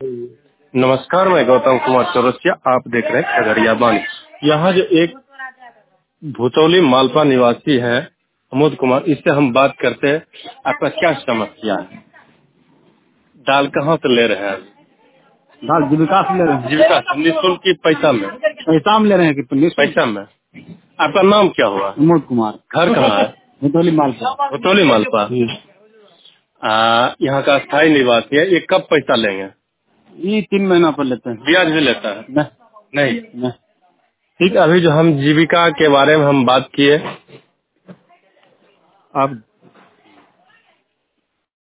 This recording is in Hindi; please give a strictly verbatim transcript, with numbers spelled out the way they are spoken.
नमस्कार, मैं गौतम कुमार चौरसिया। आप देख रहे हैं खगड़िया बानी। यहाँ जो एक भुतौली मालपा निवासी है अमोद कुमार, इससे हम बात करते हैं। आपका क्या समस्या है? दाल कहाँ से ले रहे हैं? दाल जीविका से ले रहे हैं। जीविका से निःशुल्क की पैसा में? पैसा में ले रहे हैं कि निःशुल्क? पैसा में। आपका नाम क्या हुआ? अमोद कुमार। घर कहाँ है? भुतौली मालपा। भुतौली मालपा। आ, यहाँ का स्थायी निवासी है। ये कब पैसा लेंगे? ये तीन महीना पर लेते हैं। ब्याज भी लेता है? नहीं नहीं, नहीं। ठीक। अभी जो हम जीविका के बारे में हम बात किए, आप